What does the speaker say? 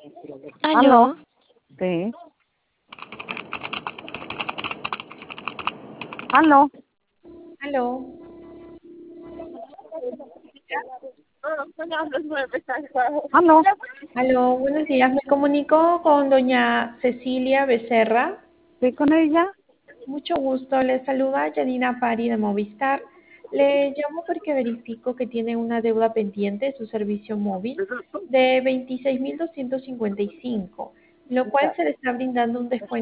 ¿Aló? Aló, Sí. ¿Aló? aló, ¿Aló? aló, buenos días. Me comunico con doña Cecilia Becerra. ¿Sí con ella? Mucho gusto. Le saluda Janina Pari de Movistar. Le llamo porque verifico que tiene una deuda pendiente de su servicio móvil de 26.255, lo cual se le está brindando un descuento